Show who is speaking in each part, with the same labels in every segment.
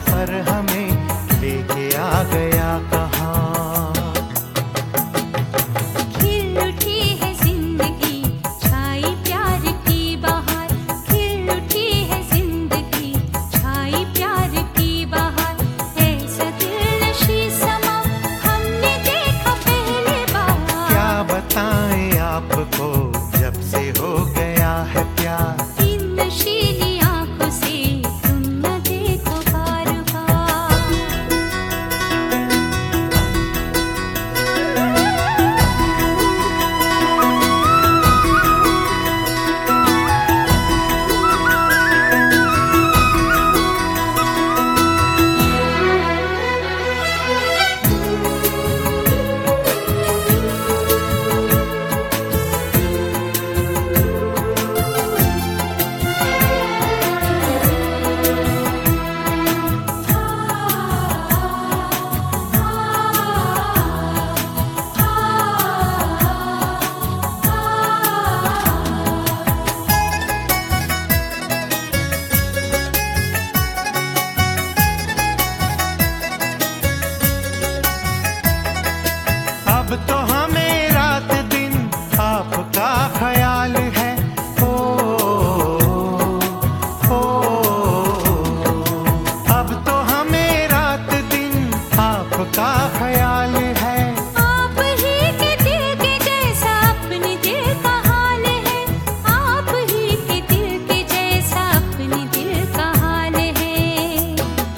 Speaker 1: सफर हमें लेके आ गया कहाँ।
Speaker 2: खिल उठी है जिंदगी, छाई प्यार की बहार। खिल उठी है जिंदगी, छाई प्यार की बहार। ऐसा दिलनशी समा हमने देखा पहली बार।
Speaker 1: क्या बताएं आपको जब से हो गया है प्यार।
Speaker 2: इन नशीली आंखों से तुम न देखो बार बार।
Speaker 1: अब तो हमें रात दिन आपका ख्याल है। ओ, अब तो हमें रात दिन आपका ख्याल है।
Speaker 2: आप ही के दिल के जैसा अपने दिल का हाल है। आप ही के दिल के जैसा अपने दिल का हाल है।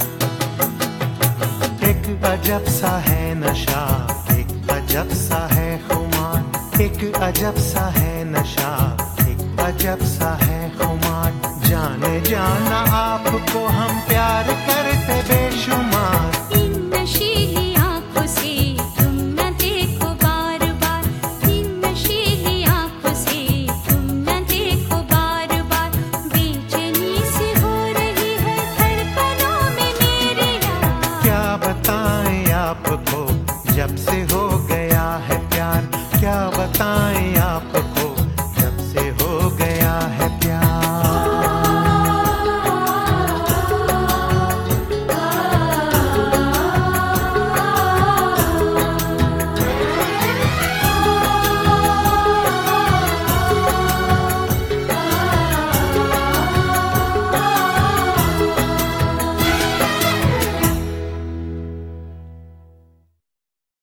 Speaker 1: एक अजब सा है नशा, एक अजब सा है खुमार। एक अजब सा है नशा, एक अजब सा है खुमार। जाने जाना आपको हम प्यार करते बेशुमार।
Speaker 2: इन नशीली आंखों से तुम न देखो बार बार। इन नशीली आंखों से तुम न देखो बार बार। बेचैनी सी हो रही है धड़कनों में मेरे यार।
Speaker 1: क्या बताएं आपको जब से हो गया है प्यार। क्या बताएं